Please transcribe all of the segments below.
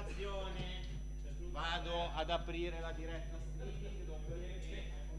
Vado ad aprire la diretta streaming dopodiché.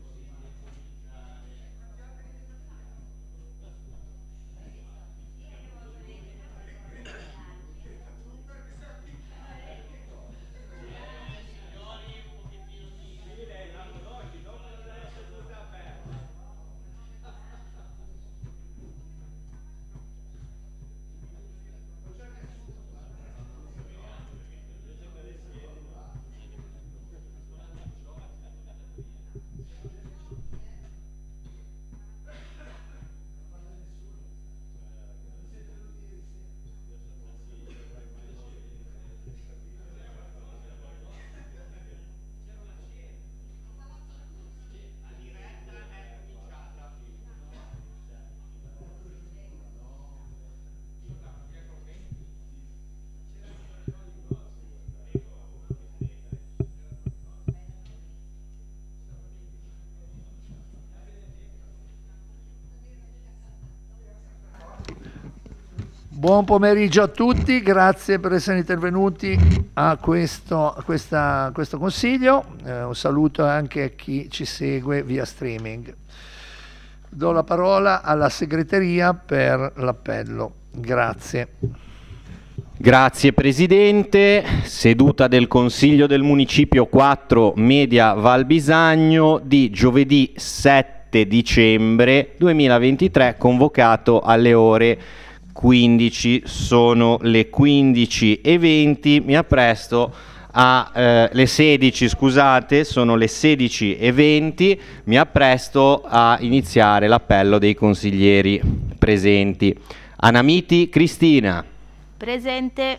Buon pomeriggio a tutti, grazie per essere intervenuti a questo consiglio. Un saluto anche a chi ci segue via streaming. Do la parola alla segreteria per l'appello. Grazie. Grazie Presidente, seduta del Consiglio del Municipio 4 Media Val Bisagno di giovedì 7 dicembre 2023, convocato alle ore 15, sono le 15:20, mi appresto le 16, scusate, sono le 16:20, mi appresto a iniziare l'appello dei consiglieri presenti. Anamiti Cristina. Presente.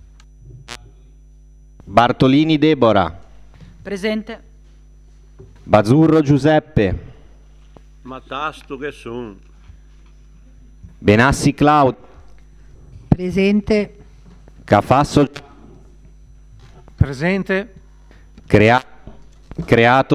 Bartolini Deborah. Presente. Bazzurro Giuseppe. Ma tasto che son. Benassi Claudio. Presente. Cafasso. Presente. Creato.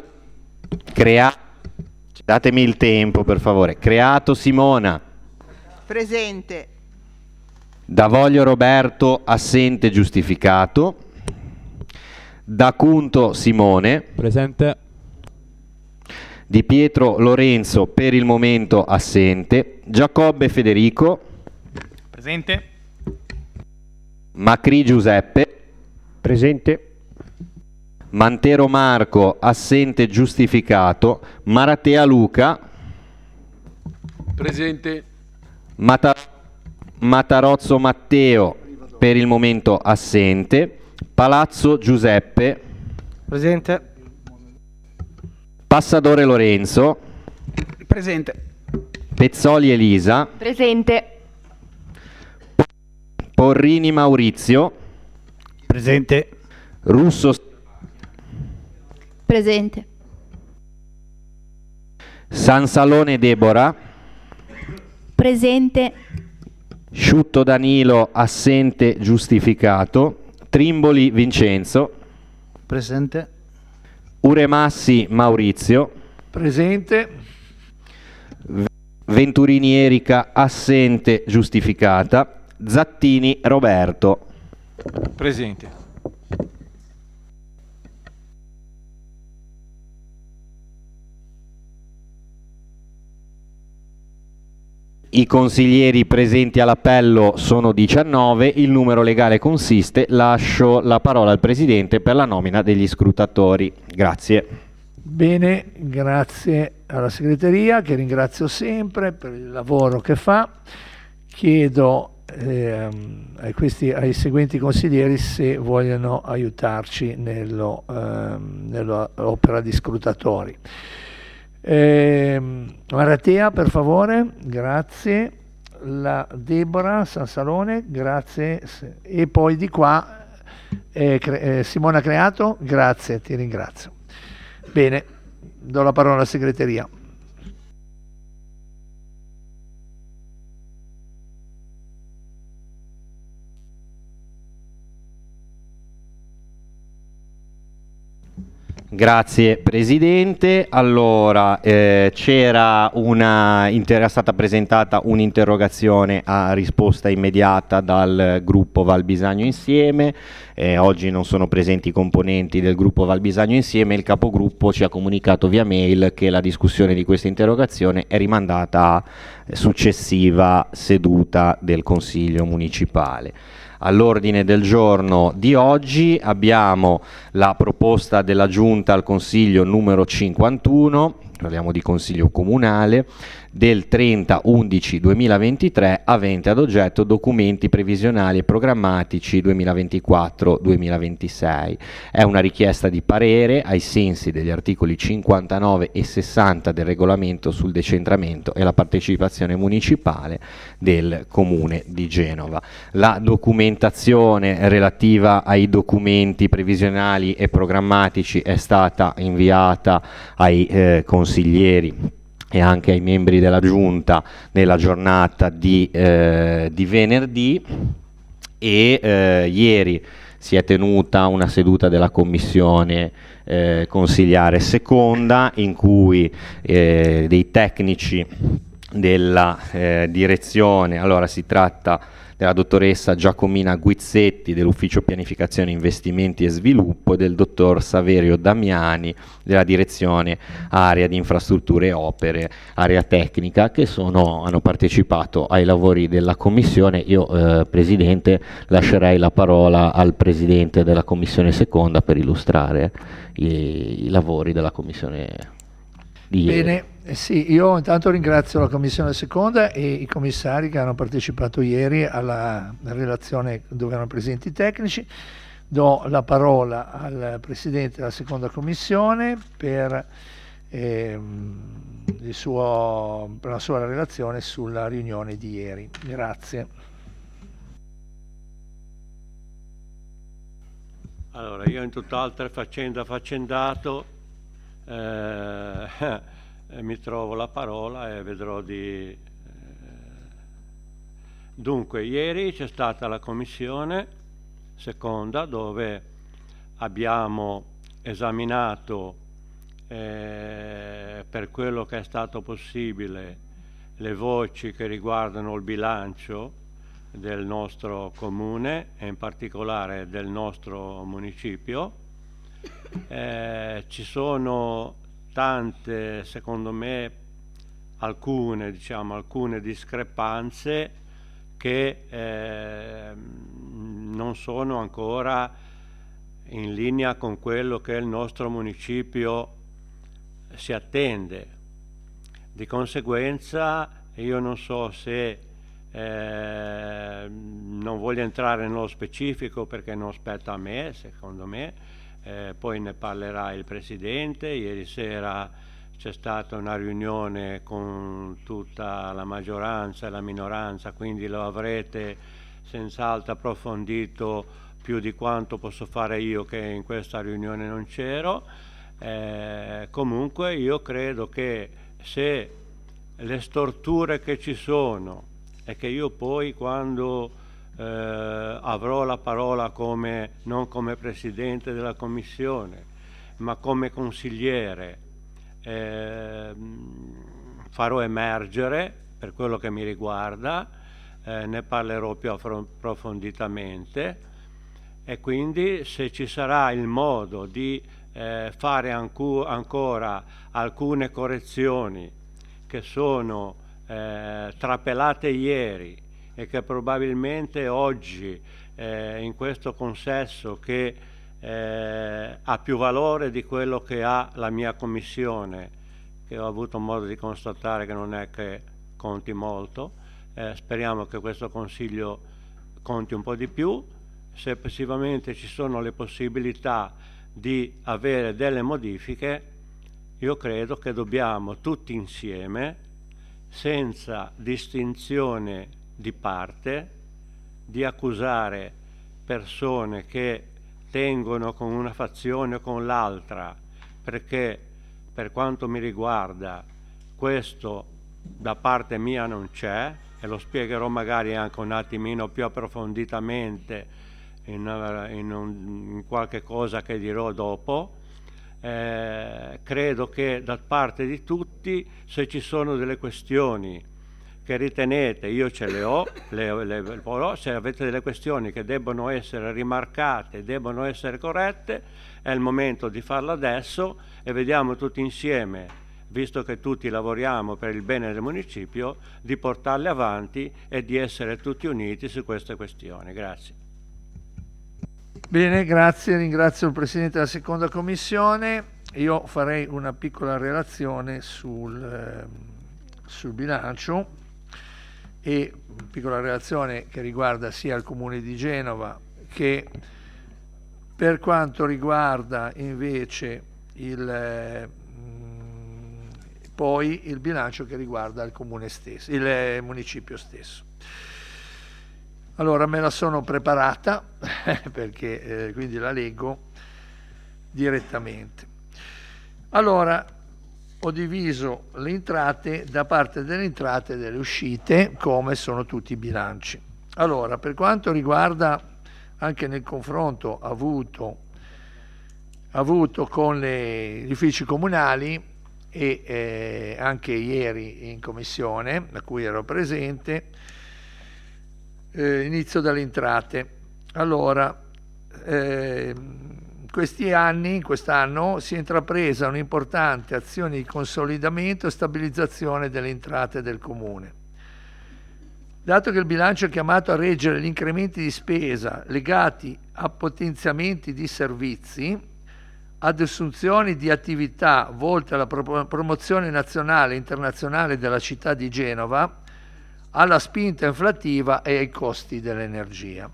Datemi il tempo per favore. Creato Simona. Presente. Davoglio Roberto, assente, giustificato. D'Acunto Simone. Presente. Di Pietro Lorenzo, per il momento assente. Giacobbe Federico. Presente. Macri Giuseppe. Presente. Mantero Marco, assente, giustificato. Maratea Luca. Presente. Matarozzo Matteo, per il momento assente. Palazzo Giuseppe. Presente. Passadore Lorenzo. Presente. Pezzoli Elisa. Presente. Porrini Maurizio. Presente. Russo. Presente. Sansalone Deborah. Presente. Sciutto Danilo, assente, giustificato. Trimboli Vincenzo. Presente. Uremassi Maurizio. Presente. Venturini Erika, assente, giustificata. Zattini Roberto. Presente. I consiglieri presenti all'appello sono 19, il numero legale consiste. Lascio la parola al Presidente per la nomina degli scrutatori. Grazie. Bene, grazie alla segreteria, che ringrazio sempre per il lavoro che fa. Chiedo ai seguenti consiglieri se vogliono aiutarci nell'opera di scrutatori. Maratea, per favore, grazie. La Deborah Sansalone, grazie. E poi di qua Simona Creato, grazie, ti ringrazio. Bene, do la parola alla segreteria. Grazie Presidente. Allora, era stata presentata un'interrogazione a risposta immediata dal gruppo Val Bisagno Insieme. Oggi non sono presenti i componenti del gruppo Val Bisagno Insieme. Il capogruppo ci ha comunicato via mail che la discussione di questa interrogazione è rimandata a successiva seduta del Consiglio Municipale. All'ordine del giorno di oggi abbiamo la proposta della Giunta al Consiglio numero 51, parliamo di Consiglio Comunale, del 30/11/2023 avente ad oggetto documenti previsionali e programmatici 2024-2026. È una richiesta di parere ai sensi degli articoli 59 e 60 del regolamento sul decentramento e la partecipazione municipale del Comune di Genova. La documentazione relativa ai documenti previsionali e programmatici è stata inviata ai consiglieri e anche ai membri della Giunta nella giornata di venerdì e ieri si è tenuta una seduta della Commissione consigliare seconda in cui dei tecnici della direzione, allora si tratta della dottoressa Giacomina Guizzetti dell'Ufficio Pianificazione Investimenti e Sviluppo e del dottor Saverio Damiani della Direzione Area di Infrastrutture e Opere, Area Tecnica, che hanno partecipato ai lavori della Commissione. Io, Presidente, lascerei la parola al Presidente della Commissione seconda per illustrare i lavori della Commissione di ieri. Bene, sì, io intanto ringrazio la Commissione seconda e i commissari che hanno partecipato ieri alla relazione dove erano presenti i tecnici. Do la parola al Presidente della seconda Commissione per la sua relazione sulla riunione di ieri. Grazie. Allora, io in tutt'altre faccende affaccendato mi trovo la parola e vedrò di... Dunque, ieri c'è stata la commissione seconda dove abbiamo esaminato per quello che è stato possibile le voci che riguardano il bilancio del nostro comune e in particolare del nostro municipio. Ci sono tante, secondo me, alcune discrepanze che non sono ancora in linea con quello che il nostro municipio si attende. Di conseguenza io non so se non voglio entrare nello specifico perché non spetta a me, secondo me. Poi ne parlerà il Presidente. Ieri sera c'è stata una riunione con tutta la maggioranza e la minoranza, quindi lo avrete senz'altro approfondito più di quanto posso fare io che in questa riunione non c'ero. Comunque io credo che se le storture che ci sono e che io poi quando avrò la parola non come Presidente della Commissione ma come consigliere farò emergere per quello che mi riguarda, ne parlerò più approfonditamente e quindi se ci sarà il modo di fare ancora alcune correzioni che sono trapelate ieri e che probabilmente oggi in questo consesso che ha più valore di quello che ha la mia commissione, che ho avuto modo di constatare che non è che conti molto, speriamo che questo consiglio conti un po' di più. Se effettivamente ci sono le possibilità di avere delle modifiche, io credo che dobbiamo tutti insieme, senza distinzione di parte, di accusare persone che tengono con una fazione o con l'altra, perché per quanto mi riguarda questo da parte mia non c'è, e lo spiegherò magari anche un attimino più approfonditamente in qualche cosa che dirò dopo. credo che da parte di tutti, se ci sono delle questioni che ritenete, io ce le ho, però se avete delle questioni che debbono essere rimarcate, debbono essere corrette, è il momento di farlo adesso e vediamo tutti insieme, visto che tutti lavoriamo per il bene del municipio, di portarle avanti e di essere tutti uniti su queste questioni. Grazie. Bene, grazie, ringrazio il Presidente della seconda commissione. Io farei una piccola relazione sul bilancio, e piccola relazione che riguarda sia il Comune di Genova che per quanto riguarda invece poi il bilancio che riguarda il Comune stesso, il municipio stesso. Allora me la sono preparata perché quindi la leggo direttamente. Allora ho diviso le entrate da parte delle entrate e delle uscite, come sono tutti i bilanci. Allora, per quanto riguarda anche nel confronto avuto con gli uffici comunali e anche ieri in commissione, a cui ero presente, inizio dalle entrate. Allora, quest'anno si è intrapresa un'importante azione di consolidamento e stabilizzazione delle entrate del Comune. Dato che il bilancio è chiamato a reggere gli incrementi di spesa legati a potenziamenti di servizi, ad assunzioni di attività volte alla promozione nazionale e internazionale della città di Genova, alla spinta inflattiva e ai costi dell'energia.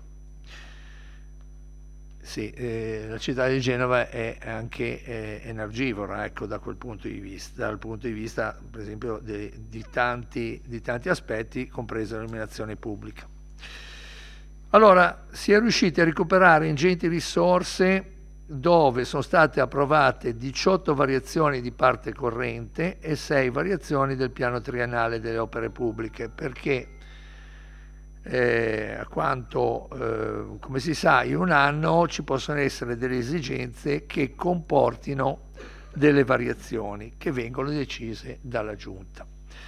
Sì, la città di Genova è anche energivora, ecco, da quel punto di vista, dal punto di vista per esempio di tanti aspetti, compresa l'illuminazione pubblica. Allora, si è riusciti a recuperare ingenti risorse dove sono state approvate 18 variazioni di parte corrente e 6 variazioni del piano triennale delle opere pubbliche, perché a quanto come si sa in un anno ci possono essere delle esigenze che comportino delle variazioni che vengono decise dalla Giunta,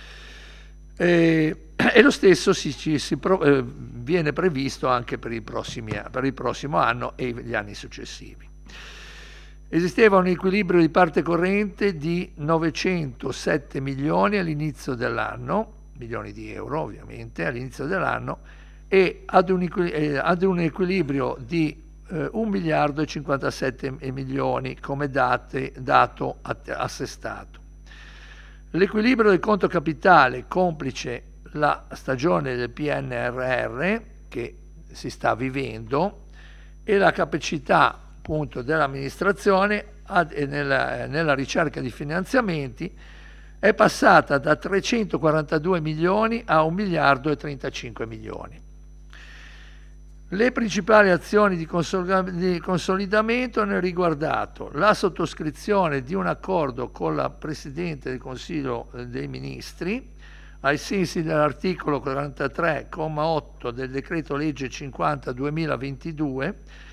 e lo stesso viene previsto anche per il prossimo anno e gli anni successivi. Esisteva un equilibrio di parte corrente di 907 milioni all'inizio dell'anno, milioni di euro ovviamente all'inizio dell'anno, e ad un equilibrio di 1 miliardo e 57 milioni come dato assestato. L'equilibrio del conto capitale, complice la stagione del PNRR che si sta vivendo e la capacità appunto dell'amministrazione nella ricerca di finanziamenti, è passata da 342 milioni a 1 miliardo e 35 milioni. Le principali azioni di consolidamento hanno riguardato la sottoscrizione di un accordo con la Presidente del Consiglio dei Ministri, ai sensi dell'articolo 43,8 del decreto legge 50/2022,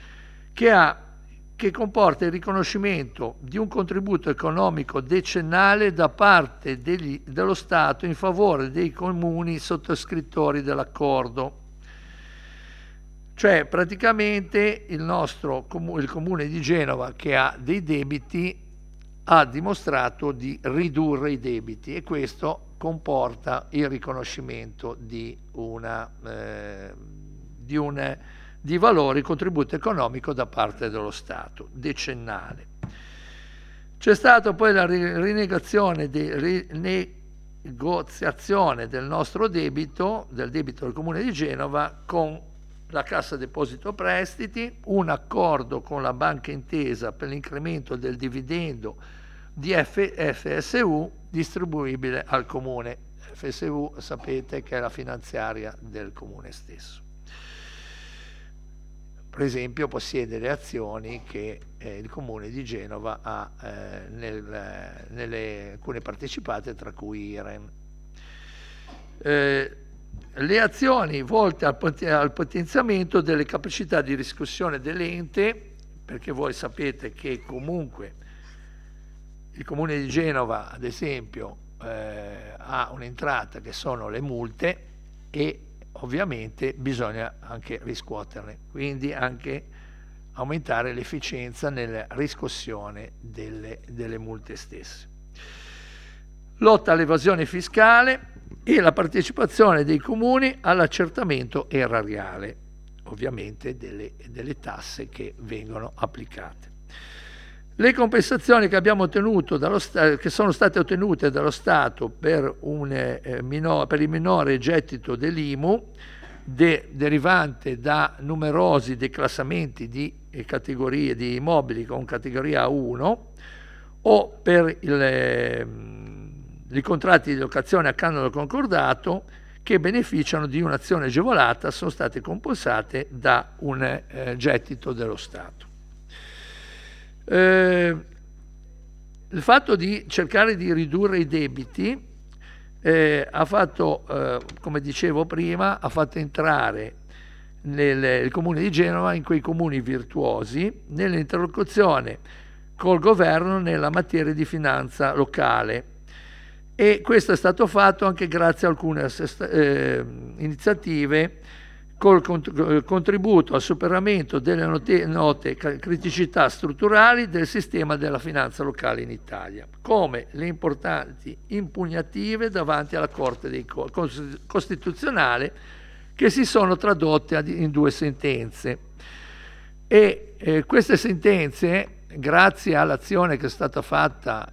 che comporta il riconoscimento di un contributo economico decennale da parte dello Stato in favore dei comuni sottoscrittori dell'accordo. Cioè praticamente il Comune di Genova, che ha dei debiti, ha dimostrato di ridurre i debiti, e questo comporta il riconoscimento di valori, contributo economico da parte dello Stato, decennale. C'è stata poi la rinegoziazione del nostro debito, del debito del Comune di Genova, con la Cassa Deposito Prestiti, un accordo con la Banca Intesa per l'incremento del dividendo di FSU distribuibile al Comune. FSU sapete che è la finanziaria del Comune stesso. Per esempio possiede le azioni che il Comune di Genova ha nelle alcune partecipate, tra cui IREN. Le azioni volte al potenziamento delle capacità di riscossione dell'ente, perché voi sapete che comunque il Comune di Genova, ad esempio, ha un'entrata che sono le multe e ovviamente bisogna anche riscuoterne, quindi anche aumentare l'efficienza nella riscossione delle multe stesse. Lotta all'evasione fiscale e la partecipazione dei comuni all'accertamento erariale, ovviamente delle tasse che vengono applicate. Le compensazioni che abbiamo ottenuto che sono state ottenute dallo Stato per il minore gettito dell'IMU derivante da numerosi declassamenti di categorie di immobili con categoria 1 o per i contratti di locazione a canone concordato che beneficiano di un'azione agevolata sono state compensate da un gettito dello Stato. Il fatto di cercare di ridurre i debiti ha fatto, come dicevo prima, ha fatto entrare il Comune di Genova in quei comuni virtuosi nell'interlocuzione col governo nella materia di finanza locale, e questo è stato fatto anche grazie a alcune iniziative col contributo al superamento delle note criticità strutturali del sistema della finanza locale in Italia, come le importanti impugnative davanti alla Corte Costituzionale che si sono tradotte in 2 sentenze. E queste sentenze, grazie all'azione che è stata fatta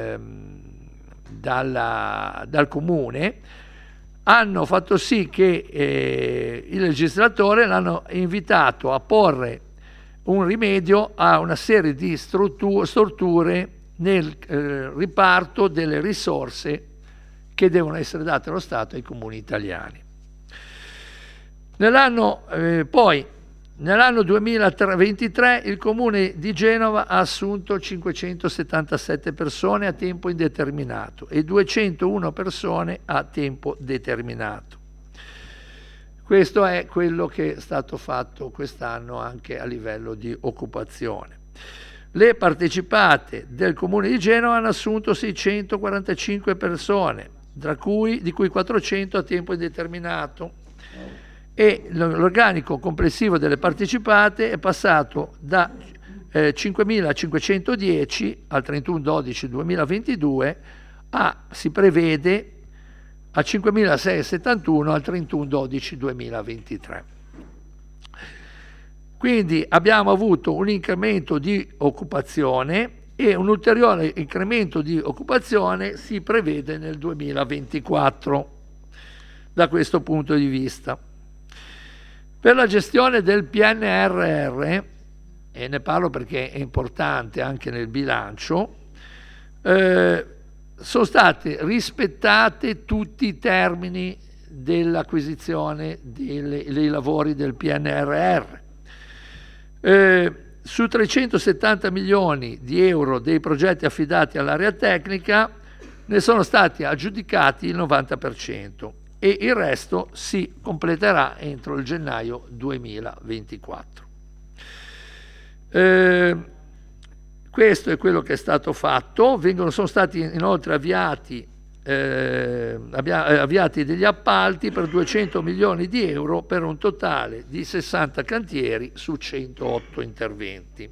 dal Comune, hanno fatto sì che il legislatore l'hanno invitato a porre un rimedio a una serie di storture nel riparto delle risorse che devono essere date allo Stato ai comuni italiani. Nell'anno 2023 il Comune di Genova ha assunto 577 persone a tempo indeterminato e 201 persone a tempo determinato. Questo è quello che è stato fatto quest'anno anche a livello di occupazione. Le partecipate del Comune di Genova hanno assunto 645 persone, di cui 400 a tempo indeterminato, e l'organico complessivo delle partecipate è passato da 5.510 al 31/12/2022 si prevede a 5.671 al 31/12/2023. Quindi abbiamo avuto un incremento di occupazione e un ulteriore incremento di occupazione si prevede nel 2024 da questo punto di vista. Per la gestione del PNRR, e ne parlo perché è importante anche nel bilancio, sono stati rispettati tutti i termini dell'acquisizione dei lavori del PNRR. Su 370 milioni di euro dei progetti affidati all'area tecnica ne sono stati aggiudicati il 90%. E il resto si completerà entro il gennaio 2024. Questo è quello che è stato fatto. Sono stati inoltre avviati degli appalti per 200 milioni di euro per un totale di 60 cantieri su 108 interventi.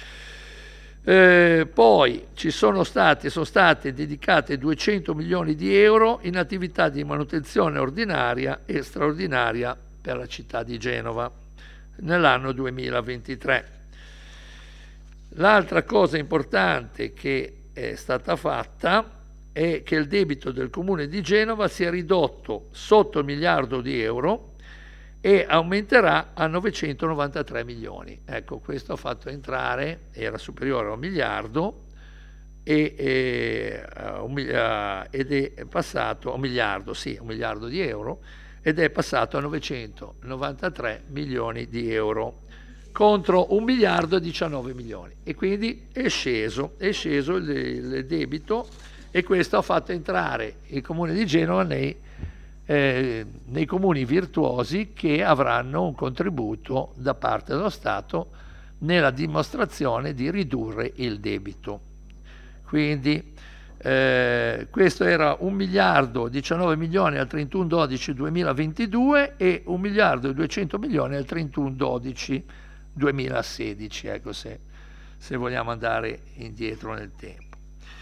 Poi sono state dedicate 200 milioni di euro in attività di manutenzione ordinaria e straordinaria per la città di Genova nell'anno 2023. L'altra cosa importante che è stata fatta è che il debito del Comune di Genova si è ridotto sotto il miliardo di euro e aumenterà a 993 milioni. Ecco, questo ha fatto entrare, era superiore a un miliardo ed è passato a un miliardo di euro, ed è passato a 993 milioni di euro contro 1 miliardo e 19 milioni, e quindi è sceso il debito, e questo ha fatto entrare il Comune di Genova nei comuni virtuosi che avranno un contributo da parte dello Stato nella dimostrazione di ridurre il debito. quindi questo era 1 miliardo 19 milioni al 31/12/2022 e 1 miliardo e 200 milioni al 31/12/2016, ecco, se vogliamo andare indietro nel tempo.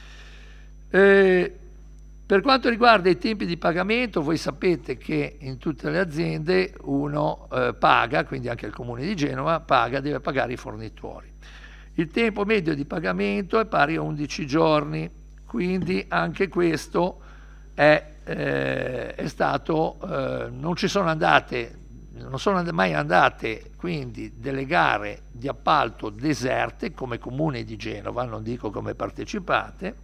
Per quanto riguarda i tempi di pagamento, voi sapete che in tutte le aziende uno paga, quindi anche il Comune di Genova deve pagare i fornitori. Il tempo medio di pagamento è pari a 11 giorni, quindi anche questo è stato, non sono mai andate quindi delle gare di appalto deserte come Comune di Genova, non dico come partecipate,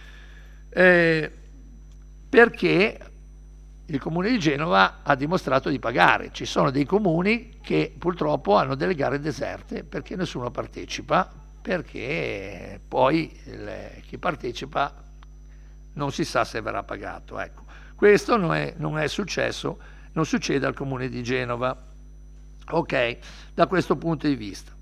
perché il Comune di Genova ha dimostrato di pagare. Ci sono dei comuni che purtroppo hanno delle gare deserte perché nessuno partecipa, perché poi chi partecipa non si sa se verrà pagato. Ecco, questo non è successo, non succede al Comune di Genova, ok, da questo punto di vista.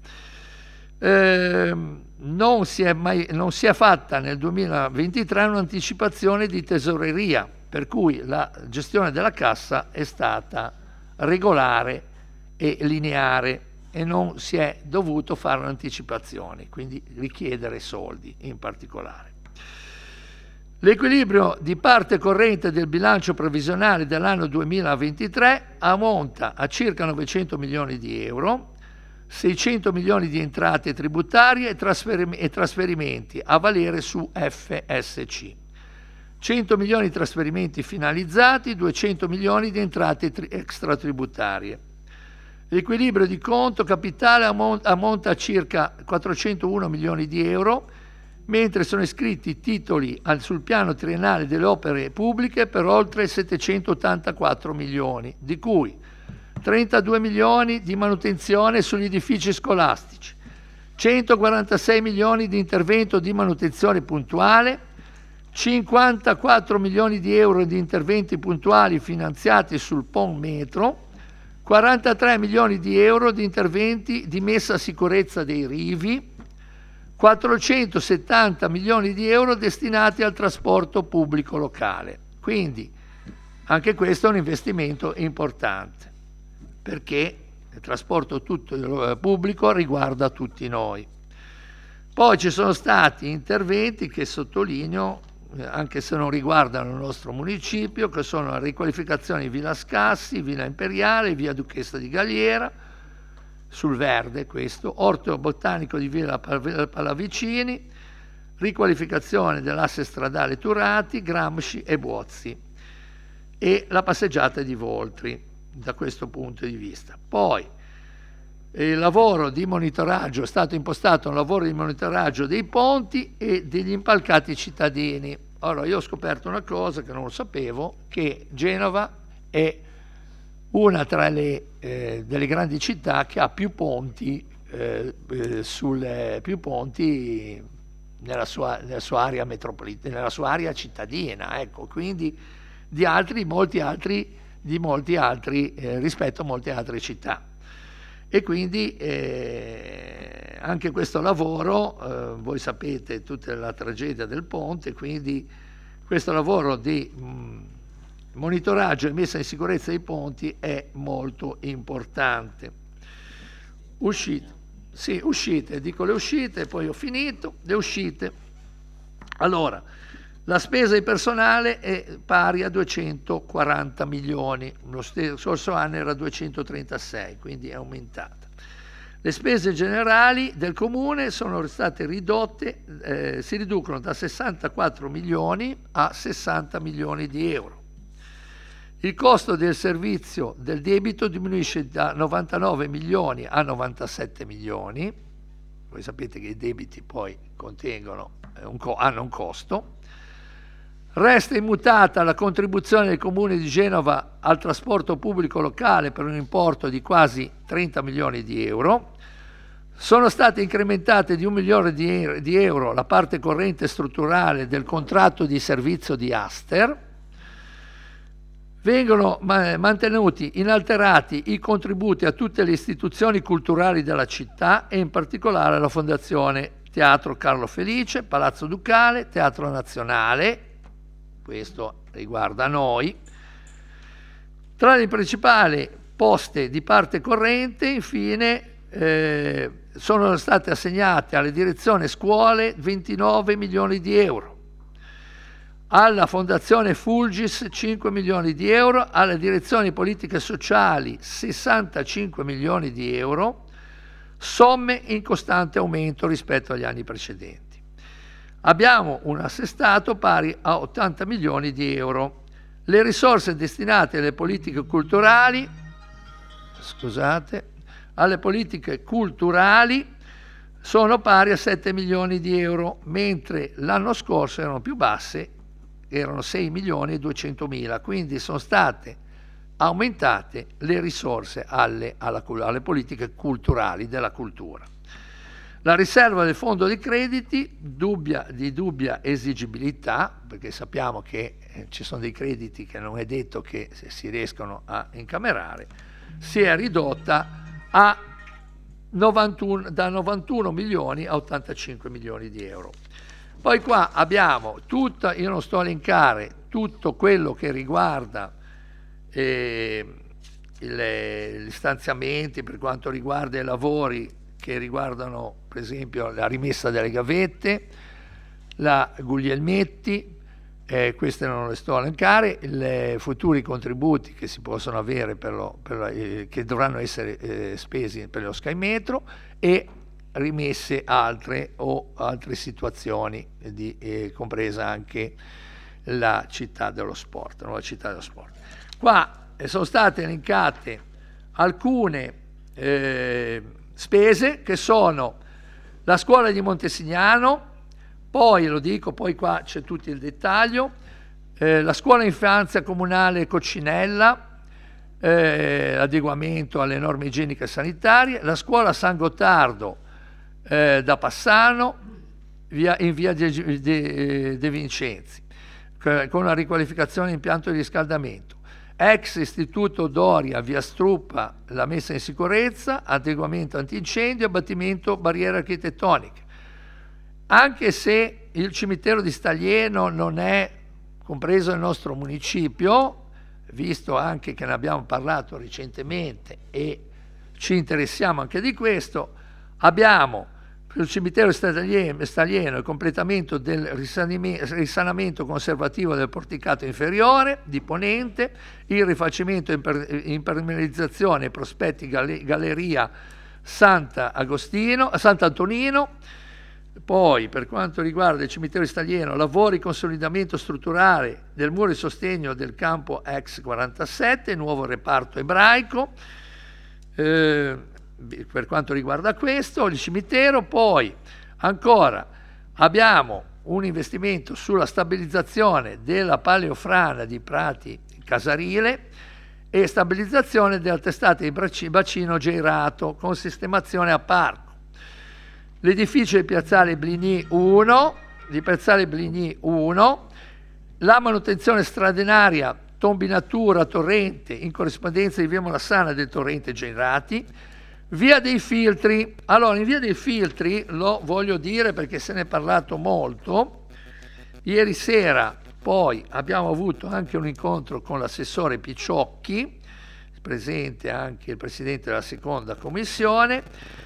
Non si è fatta nel 2023 un'anticipazione di tesoreria, per cui la gestione della cassa è stata regolare e lineare e non si è dovuto fare un'anticipazione, quindi richiedere soldi in particolare. L'equilibrio di parte corrente del bilancio previsionale dell'anno 2023 ammonta a circa 900 milioni di euro, 600 milioni di entrate tributarie e trasferimenti a valere su FSC, 100 milioni di trasferimenti finalizzati, 200 milioni di entrate extratributarie. L'equilibrio di conto capitale ammonta a circa 401 milioni di euro, mentre sono iscritti titoli sul piano triennale delle opere pubbliche per oltre 784 milioni, di cui 32 milioni di manutenzione sugli edifici scolastici, 146 milioni di intervento di manutenzione puntuale, 54 milioni di euro di interventi puntuali finanziati sul PON metro, 43 milioni di euro di interventi di messa a sicurezza dei rivi, 470 milioni di euro destinati al trasporto pubblico locale. Quindi anche questo è un investimento importante, perché il trasporto tutto pubblico riguarda tutti noi. Poi ci sono stati interventi che sottolineo, anche se non riguardano il nostro municipio, che sono la riqualificazione di Villa Scassi, Villa Imperiale, Via Duchessa di Galliera, sul verde questo, Orto Botanico di Villa Pallavicini, riqualificazione dell'asse stradale Turati, Gramsci e Buozzi e la passeggiata di Voltri da questo punto di vista. Poi il lavoro di monitoraggio, è stato impostato un lavoro di monitoraggio dei ponti e degli impalcati cittadini. Allora, io ho scoperto una cosa che non lo sapevo, che Genova è una tra delle grandi città che ha più ponti, più ponti nella sua area metropolitana, nella sua area cittadina, ecco, quindi di molti altri rispetto a molte altre città. E quindi anche questo lavoro, voi sapete tutta la tragedia del ponte, quindi questo lavoro di monitoraggio e messa in sicurezza dei ponti è molto importante. Uscite, dico le uscite, poi ho finito, le uscite. Allora, la spesa di personale è pari a 240 milioni, lo scorso anno era 236, quindi è aumentata. Le spese generali del Comune sono state ridotte, si riducono da 64 milioni a 60 milioni di euro. Il costo del servizio del debito diminuisce da 99 milioni a 97 milioni. Voi sapete che i debiti poi hanno un costo. Resta immutata la contribuzione del Comune di Genova al trasporto pubblico locale per un importo di quasi 30 milioni di euro. Sono state incrementate di 1 milione di euro la parte corrente strutturale del contratto di servizio di Aster. Vengono mantenuti inalterati i contributi a tutte le istituzioni culturali della città e in particolare alla Fondazione Teatro Carlo Felice, Palazzo Ducale, Teatro Nazionale, questo riguarda noi. Tra le principali poste di parte corrente, infine, sono state assegnate alle direzioni scuole 29 milioni di euro, alla Fondazione Fulgis 5 milioni di euro, alle direzioni politiche sociali 65 milioni di euro, somme in costante aumento rispetto agli anni precedenti. Abbiamo un assestato pari a 80 milioni di euro. Le risorse destinate alle politiche culturali, alle politiche culturali sono pari a 7 milioni di euro, mentre l'anno scorso erano più basse, erano 6 milioni e 200 mila, quindi sono state aumentate le risorse alle politiche culturali della cultura. La riserva del fondo dei crediti, di dubbia esigibilità, perché sappiamo che ci sono dei crediti che non è detto che si riescono a incamerare, si è ridotta da 91 milioni a 85 milioni di euro. Poi qua abbiamo io non sto a elencare tutto quello che riguarda gli stanziamenti per quanto riguarda i lavori che riguardano per esempio la rimessa delle gavette, la Guglielmetti, queste non le sto a elencare, i futuri contributi che si possono avere che dovranno essere spesi per lo Sky Metro e rimesse altre situazioni, compresa anche la città dello sport, nuova città dello sport. Qua sono state elencate alcune spese che sono la scuola di Montesignano, poi qua c'è tutto il dettaglio, la scuola infanzia comunale Coccinella, l'adeguamento alle norme igieniche e sanitarie, la scuola San Gottardo da Passano in via De Vincenzi, con la riqualificazione impianto di riscaldamento. Ex Istituto Doria, via Struppa, la messa in sicurezza, adeguamento antincendio, abbattimento barriere architettoniche. Anche se il cimitero di Staglieno non è compreso nel nostro municipio, visto anche che ne abbiamo parlato recentemente e ci interessiamo anche di questo, abbiamo per il cimitero Staglieno il completamento del risanamento conservativo del porticato inferiore di ponente, il rifacimento e impermeabilizzazione ai prospetti Galleria Sant'Antonino. Poi per quanto riguarda il cimitero di Staglieno, lavori di consolidamento strutturale del muro di sostegno del campo ex 47, nuovo reparto ebraico. Per quanto riguarda questo, il cimitero, poi ancora abbiamo un investimento sulla stabilizzazione della paleofrana di Prati Casarile e stabilizzazione della testata di bacino Geirato con sistemazione a parco. L'edificio di Piazzale Bligny 1, la manutenzione straordinaria Tombinatura Torrente in corrispondenza di via Molassana del Torrente Geirati. Via dei Filtri, allora in via dei Filtri lo voglio dire perché se ne è parlato molto. Ieri sera poi abbiamo avuto anche un incontro con l'assessore Picciocchi, presente anche il presidente della seconda commissione.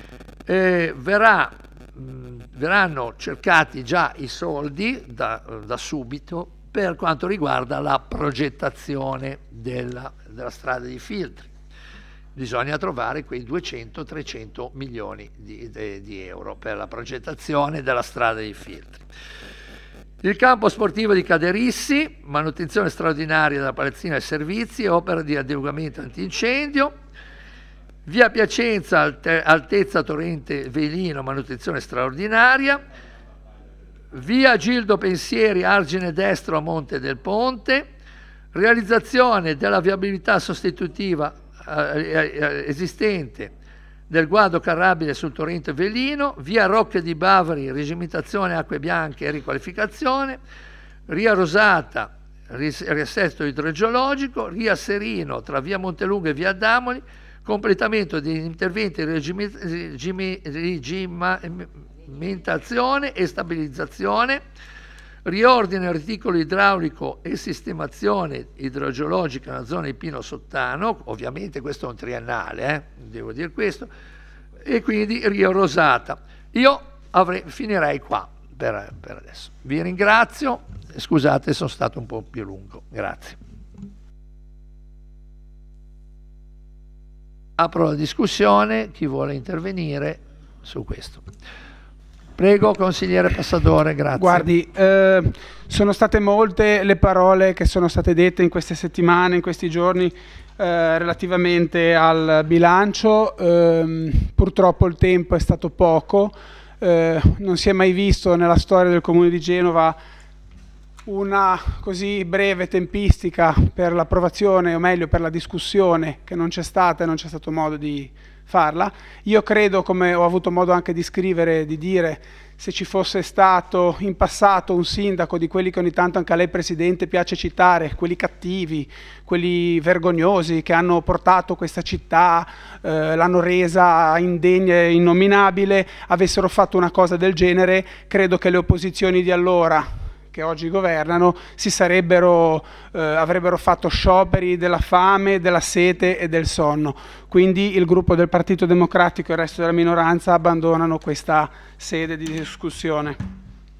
Verranno cercati già i soldi da subito per quanto riguarda la progettazione della strada di Filtri. Bisogna trovare quei 200-300 milioni di euro per la progettazione della strada dei Filtri. Il campo sportivo di Caderissi, manutenzione straordinaria della palazzina e servizi, opera di adeguamento antincendio. Via Piacenza, altezza Torrente Velino, manutenzione straordinaria. Via Gildo Pensieri, argine destro a Monte del Ponte. Realizzazione della viabilità sostitutiva esistente del guado carrabile sul Torrente Velino. Via Rocche di Baveri, regimentazione acque bianche e riqualificazione. Via Rosata, riassetto idrogeologico. Via Serino tra via Montelunga e via Cimentazione e stabilizzazione, riordine articolo idraulico e sistemazione idrogeologica nella zona di Pino Sottano, ovviamente questo è un triennale, devo dire questo, e quindi Rio Rosata. Io finirei qua per adesso. Vi ringrazio, scusate sono stato un po' più lungo, grazie. Apro la discussione, chi vuole intervenire su questo. Prego, consigliere Passadore, grazie. Guardi, sono state molte le parole che sono state dette in queste settimane, in questi giorni, relativamente al bilancio. Purtroppo il tempo è stato poco, non si è mai visto nella storia del Comune di Genova una così breve tempistica per l'approvazione, o meglio per la discussione, che non c'è stata e non c'è stato modo di farla. Io credo, come ho avuto modo anche di scrivere, di dire, se ci fosse stato in passato un sindaco di quelli che ogni tanto anche a lei Presidente piace citare, quelli cattivi, quelli vergognosi che hanno portato questa città, l'hanno resa indegna e innominabile, avessero fatto una cosa del genere, credo che le opposizioni di allora, che oggi governano, avrebbero fatto scioperi della fame, della sete e del sonno. Quindi il gruppo del Partito Democratico e il resto della minoranza abbandonano questa sede di discussione.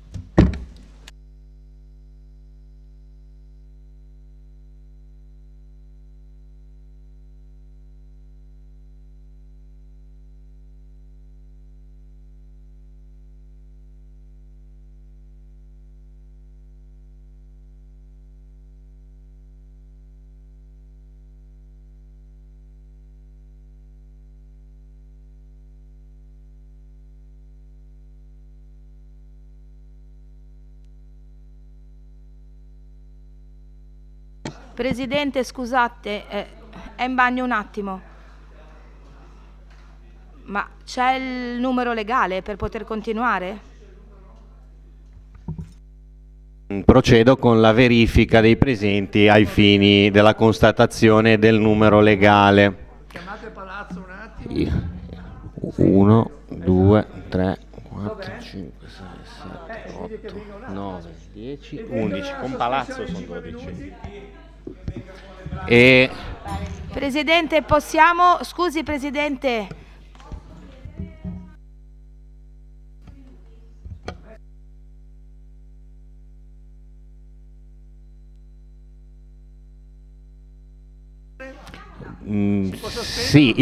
Presidente, scusate, è in bagno un attimo. Ma c'è il numero legale per poter continuare? Procedo con la verifica dei presenti ai fini della constatazione del numero legale. Chiamate Palazzo un attimo. 1, 2, 3, 4, 5, 6, 7, 8, 9, 10, 11. Con Palazzo sono 12. E Presidente, possiamo... Scusi, Presidente. sì,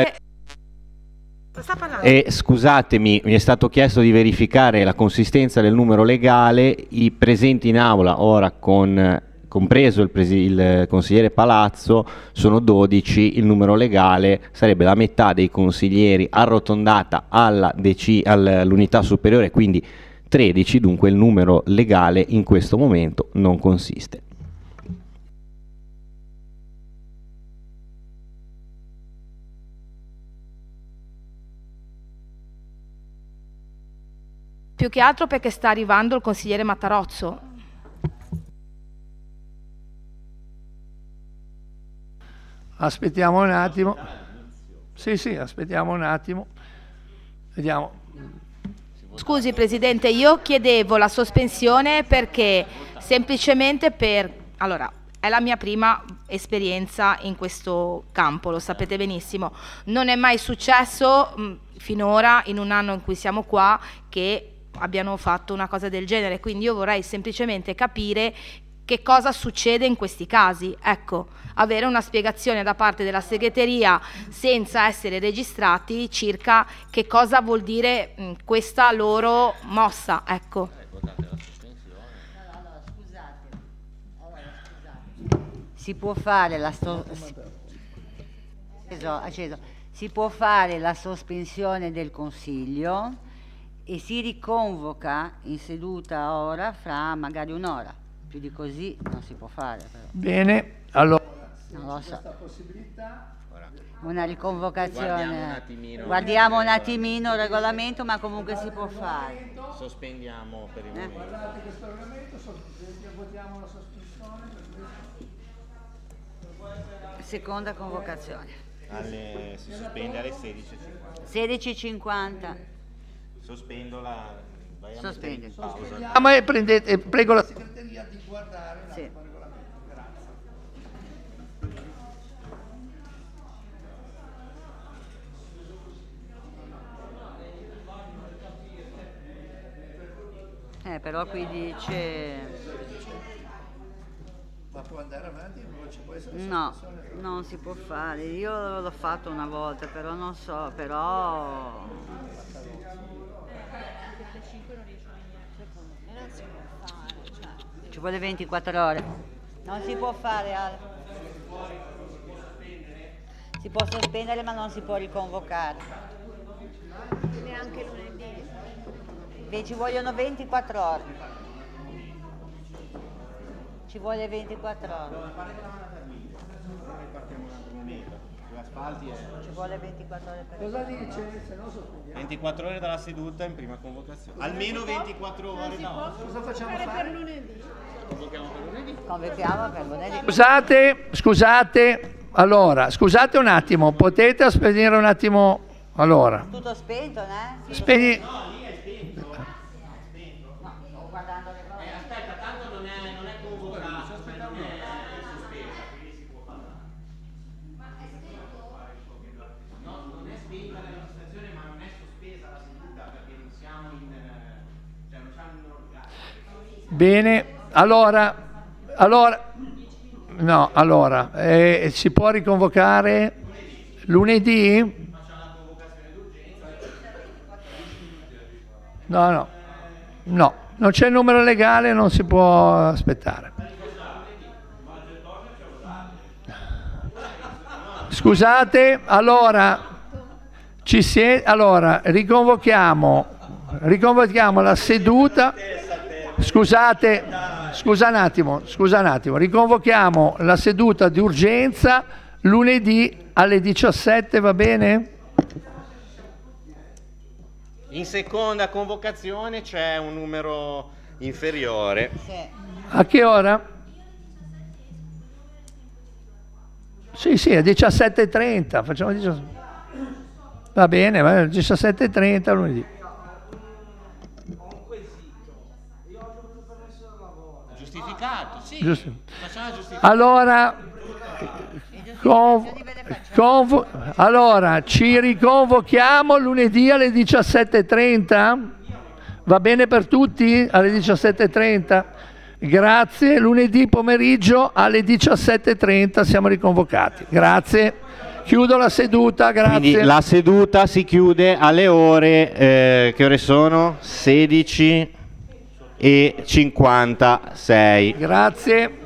scusatemi, mi è stato chiesto di verificare la consistenza del numero legale. I presenti in aula ora, compreso il consigliere Palazzo, sono 12, il numero legale sarebbe la metà dei consiglieri arrotondata all'unità superiore, quindi 13, dunque il numero legale in questo momento non consiste. Più che altro perché sta arrivando il consigliere Mattarozzo. Aspettiamo un attimo. Sì, aspettiamo un attimo. Vediamo. Scusi Presidente, io chiedevo la sospensione perché semplicemente allora, è la mia prima esperienza in questo campo, lo sapete benissimo. Non è mai successo finora, in un anno in cui siamo qua, che abbiano fatto una cosa del genere, quindi io vorrei semplicemente capire che cosa succede in questi casi, ecco, avere una spiegazione da parte della segreteria senza essere registrati circa che cosa vuol dire questa loro mossa, ecco. Si può fare si può fare la sospensione del Consiglio e si riconvoca in seduta ora fra magari un'ora. Più di così non si può fare. Però. Bene, allora non lo so. Una riconvocazione. Guardiamo un attimino il regolamento, ma comunque si può fare. Sospendiamo per il momento. votiamo la sospensione. Seconda convocazione. Si sospende alle 16:50. 16:50. Sospendo la... vai a Sospendi. mettere in pausa. E prego la segreteria di guardare un Sì. attimo il regolamento. Grazie. Però qui dice... Ma può andare avanti? Non ci può essere No, sospensione? non si può fare. Io l'ho fatto una volta, però non so, però... Ci vuole 24 ore. Non si può fare altro. Si può sospendere ma non si può riconvocare. Neanche lunedì. Beh, ci vogliono 24 ore. Ci vuole 24 ore. Ci vuole 24 ore per... Cosa dice? Se no sospendiamo. 24 ore dalla seduta in prima convocazione. Almeno 24 ore da oggi. Cosa facciamo Per fare? lunedì. Convochiamo per lunedì. Scusate, allora, scusate un attimo, potete spegnere un attimo, allora, Tutto spento, eh? spegni, No, sto guardando le cose. Aspetta, tanto non è convocato, non è sospesa, quindi si può parlare. No, non è spenta la registrazione, ma non è sospesa la seduta perché non siamo in... cioè non siamo in organico. bene, allora, si può riconvocare lunedì? No, non c'è il numero legale, non si può aspettare. Scusate, allora, riconvochiamo la seduta. Scusate, scusa un attimo, riconvochiamo la seduta di urgenza lunedì alle 17, va bene? In seconda convocazione c'è un numero inferiore. Sì. A che ora? Sì, è 17:30, facciamo 17. Va bene, 17:30 lunedì. Giustificato, sì. Giusto. Facciamo giustificato. Allora, ci riconvochiamo lunedì alle 17:30? Va bene per tutti? Alle 17:30? Grazie, lunedì pomeriggio alle 17:30 siamo riconvocati. Grazie. Chiudo la seduta, grazie. Quindi la seduta si chiude alle ore, che ore sono? 16:56. Grazie.